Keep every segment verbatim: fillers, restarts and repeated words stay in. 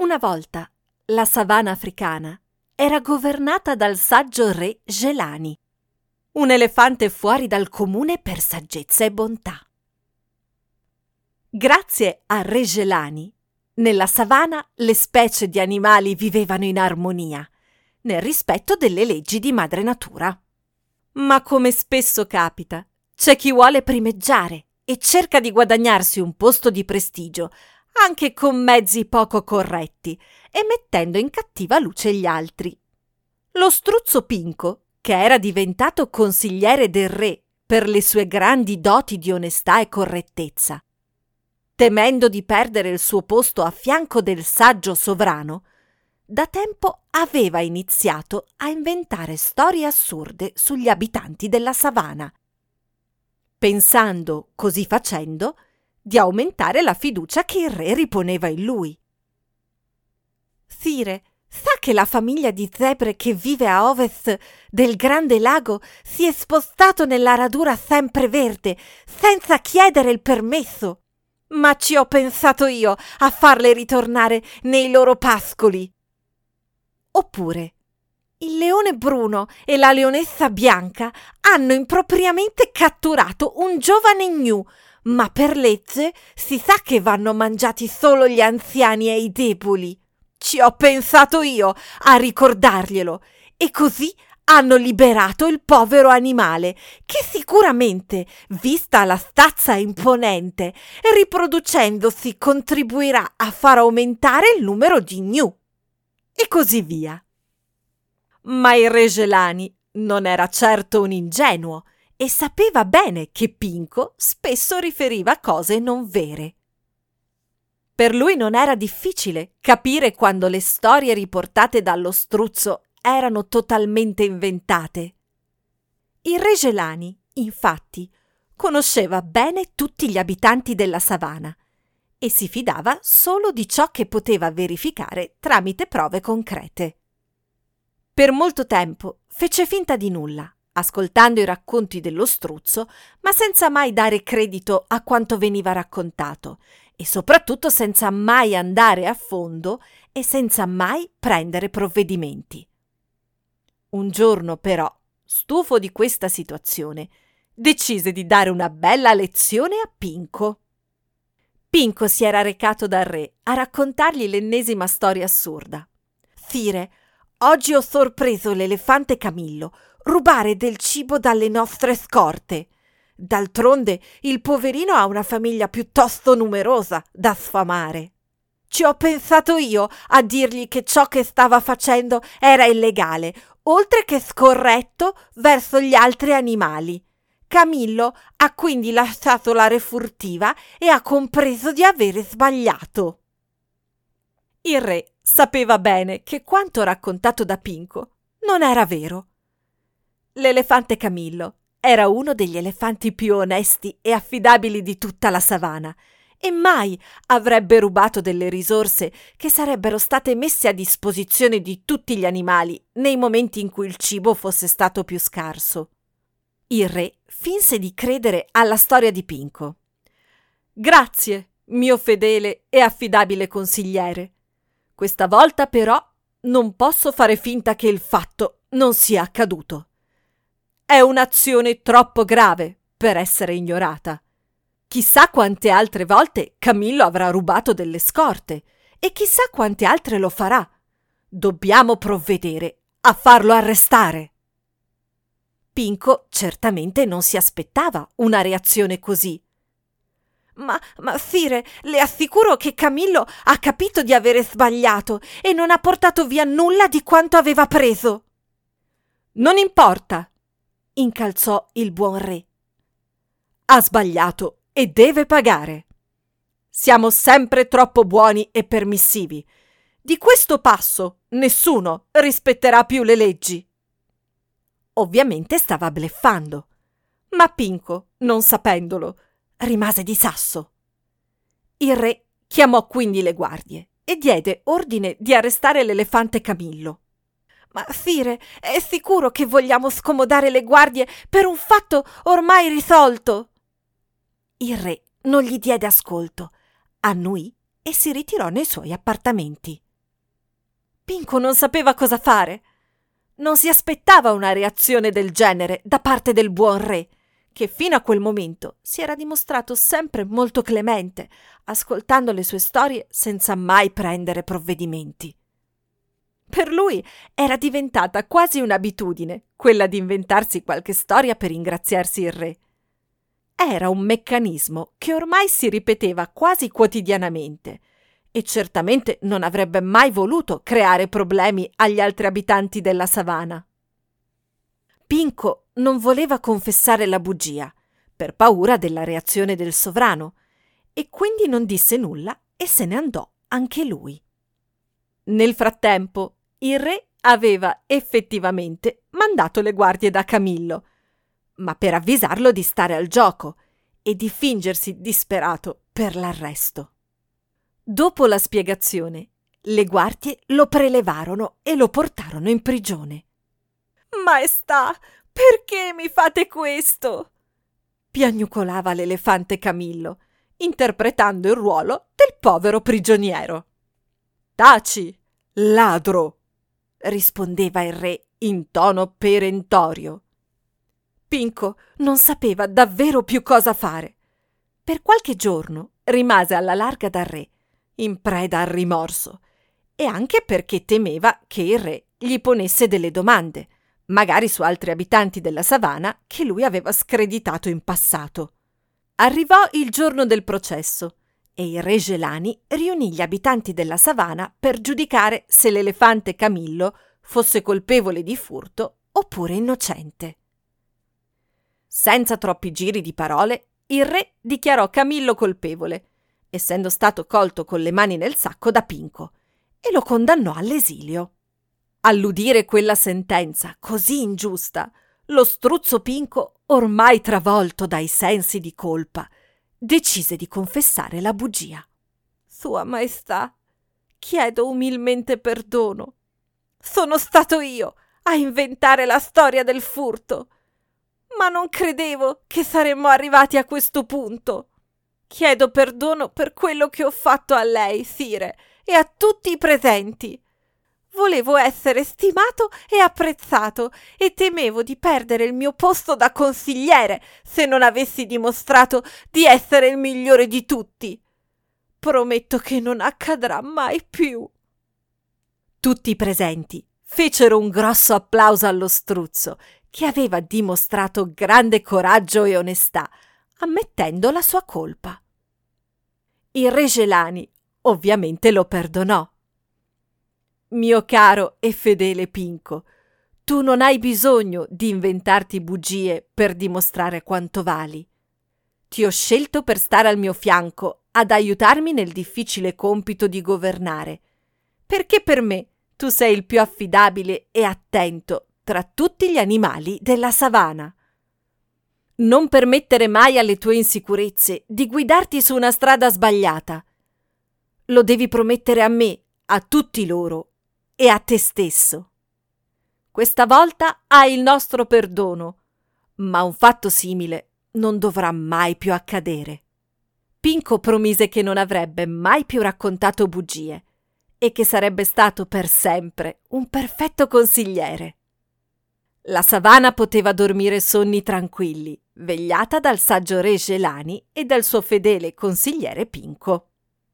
Una volta la savana africana era governata dal saggio re Gelani, un elefante fuori dal comune per saggezza e bontà. Grazie a re Gelani, nella savana le specie di animali vivevano in armonia, nel rispetto delle leggi di madre natura. Ma come spesso capita, c'è chi vuole primeggiare e cerca di guadagnarsi un posto di prestigio anche con mezzi poco corretti e mettendo in cattiva luce gli altri. Lo struzzo Pinco, che era diventato consigliere del re per le sue grandi doti di onestà e correttezza, temendo di perdere il suo posto a fianco del saggio sovrano, da tempo aveva iniziato a inventare storie assurde sugli abitanti della savana, pensando, così facendo, di aumentare la fiducia che il re riponeva in lui. Sire, sa che la famiglia di zebre che vive a ovest del grande lago si è spostato nella radura sempreverde senza chiedere il permesso? Ma ci ho pensato io a farle ritornare nei loro pascoli. Oppure, il leone bruno e la leonessa bianca hanno impropriamente catturato un giovane gnu, ma per legge si sa che vanno mangiati solo gli anziani e i deboli. Ci ho pensato io a ricordarglielo e così hanno liberato il povero animale che sicuramente, vista la stazza imponente, riproducendosi contribuirà a far aumentare il numero di gnu. E così via. Ma il re Gelani non era certo un ingenuo e sapeva bene che Pinco spesso riferiva cose non vere. Per lui non era difficile capire quando le storie riportate dallo struzzo erano totalmente inventate. Il re Gelani, infatti, conosceva bene tutti gli abitanti della savana e si fidava solo di ciò che poteva verificare tramite prove concrete. Per molto tempo fece finta di nulla, ascoltando i racconti dello struzzo, ma senza mai dare credito a quanto veniva raccontato e soprattutto senza mai andare a fondo e senza mai prendere provvedimenti. Un giorno, però, stufo di questa situazione, decise di dare una bella lezione a Pinco. Pinco si era recato dal re a raccontargli l'ennesima storia assurda. Sire, oggi ho sorpreso l'elefante Camillo rubare del cibo dalle nostre scorte. D'altronde il poverino ha una famiglia piuttosto numerosa da sfamare. Ci ho pensato io a dirgli che ciò che stava facendo era illegale, oltre che scorretto verso gli altri animali. Camillo ha quindi lasciato la refurtiva e ha compreso di avere sbagliato. Il re sapeva bene che quanto raccontato da Pinco non era vero. L'elefante Camillo era uno degli elefanti più onesti e affidabili di tutta la savana e mai avrebbe rubato delle risorse che sarebbero state messe a disposizione di tutti gli animali nei momenti in cui il cibo fosse stato più scarso. Il re finse di credere alla storia di Pinco. Grazie, mio fedele e affidabile consigliere. Questa volta però non posso fare finta che il fatto non sia accaduto. È un'azione troppo grave per essere ignorata. Chissà quante altre volte Camillo avrà rubato delle scorte e chissà quante altre lo farà. Dobbiamo provvedere a farlo arrestare. Pinco certamente non si aspettava una reazione così. Ma, ma sire, le assicuro che Camillo ha capito di avere sbagliato e non ha portato via nulla di quanto aveva preso. Non importa, incalzò il buon re. Ha sbagliato e deve pagare. Siamo sempre troppo buoni e permissivi. Di questo passo nessuno rispetterà più le leggi. Ovviamente stava bluffando, ma Pinco, non sapendolo, rimase di sasso. Il re chiamò quindi le guardie e diede ordine di arrestare l'elefante Camillo. Ma sire, è sicuro che vogliamo scomodare le guardie per un fatto ormai risolto? Il re non gli diede ascolto, annui e si ritirò nei suoi appartamenti. Pinco non sapeva cosa fare. Non si aspettava una reazione del genere da parte del buon re, che fino a quel momento si era dimostrato sempre molto clemente, ascoltando le sue storie senza mai prendere provvedimenti. Per lui era diventata quasi un'abitudine quella di inventarsi qualche storia per ringraziarsi il re. Era un meccanismo che ormai si ripeteva quasi quotidianamente e certamente non avrebbe mai voluto creare problemi agli altri abitanti della savana. Pinco non voleva confessare la bugia per paura della reazione del sovrano e quindi non disse nulla e se ne andò anche lui. Nel frattempo il re aveva effettivamente mandato le guardie da Camillo, ma per avvisarlo di stare al gioco e di fingersi disperato per l'arresto. Dopo la spiegazione, le guardie lo prelevarono e lo portarono in prigione. «Maestà, perché mi fate questo?» piagnucolava l'elefante Camillo, interpretando il ruolo del povero prigioniero. «Taci, ladro!» rispondeva il re in tono perentorio. Pinco non sapeva davvero più cosa fare. Per qualche giorno rimase alla larga dal re, in preda al rimorso, e anche perché temeva che il re gli ponesse delle domande, magari su altri abitanti della savana che lui aveva screditato in passato. Arrivò il giorno del processo e il re Gelani riunì gli abitanti della savana per giudicare se l'elefante Camillo fosse colpevole di furto oppure innocente. Senza troppi giri di parole, il re dichiarò Camillo colpevole, essendo stato colto con le mani nel sacco da Pinco, e lo condannò all'esilio. All'udire quella sentenza così ingiusta, lo struzzo Pinco, ormai travolto dai sensi di colpa, decise di confessare la bugia. «Sua Maestà, chiedo umilmente perdono. Sono stato io a inventare la storia del furto, ma non credevo che saremmo arrivati a questo punto. Chiedo perdono per quello che ho fatto a lei, sire, e a tutti i presenti. Volevo essere stimato e apprezzato e temevo di perdere il mio posto da consigliere se non avessi dimostrato di essere il migliore di tutti. Prometto che non accadrà mai più». Tutti i presenti fecero un grosso applauso allo struzzo, che aveva dimostrato grande coraggio e onestà, ammettendo la sua colpa. Il re Gelani ovviamente lo perdonò. «Mio caro e fedele Pinco, tu non hai bisogno di inventarti bugie per dimostrare quanto vali. Ti ho scelto per stare al mio fianco ad aiutarmi nel difficile compito di governare, perché per me tu sei il più affidabile e attento tra tutti gli animali della savana. Non permettere mai alle tue insicurezze di guidarti su una strada sbagliata. Lo devi promettere a me, a tutti loro e a te stesso. Questa volta hai il nostro perdono, ma un fatto simile non dovrà mai più accadere». Pinco promise che non avrebbe mai più raccontato bugie e che sarebbe stato per sempre un perfetto consigliere. La savana poteva dormire sonni tranquilli, vegliata dal saggio re Gelani e dal suo fedele consigliere Pinco.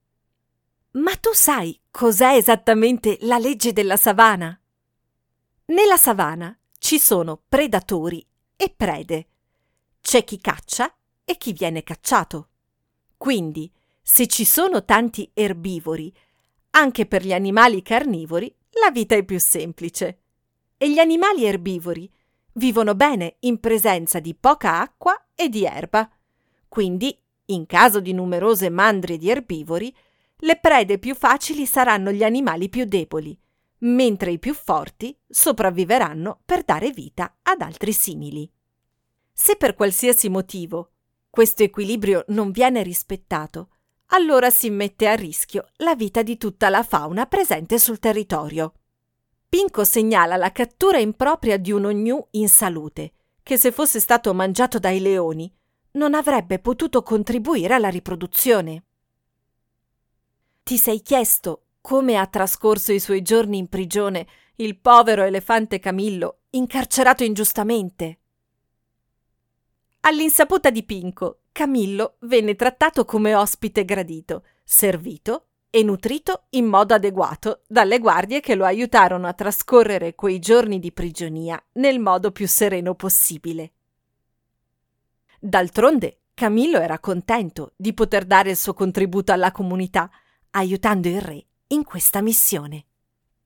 Ma tu sai cos'è esattamente la legge della savana? Nella savana ci sono predatori e prede. C'è chi caccia e chi viene cacciato. Quindi, se ci sono tanti erbivori, anche per gli animali carnivori la vita è più semplice. E gli animali erbivori vivono bene in presenza di poca acqua e di erba. Quindi, in caso di numerose mandrie di erbivori, le prede più facili saranno gli animali più deboli, mentre i più forti sopravviveranno per dare vita ad altri simili. Se per qualsiasi motivo questo equilibrio non viene rispettato, allora si mette a rischio la vita di tutta la fauna presente sul territorio. Pinco segnala la cattura impropria di un ognu in salute, che se fosse stato mangiato dai leoni non avrebbe potuto contribuire alla riproduzione. Ti sei chiesto come ha trascorso i suoi giorni in prigione il povero elefante Camillo, incarcerato ingiustamente. All'insaputa di Pinco, Camillo venne trattato come ospite gradito, servito e nutrito in modo adeguato dalle guardie che lo aiutarono a trascorrere quei giorni di prigionia nel modo più sereno possibile. D'altronde, Camillo era contento di poter dare il suo contributo alla comunità, aiutando il re in questa missione.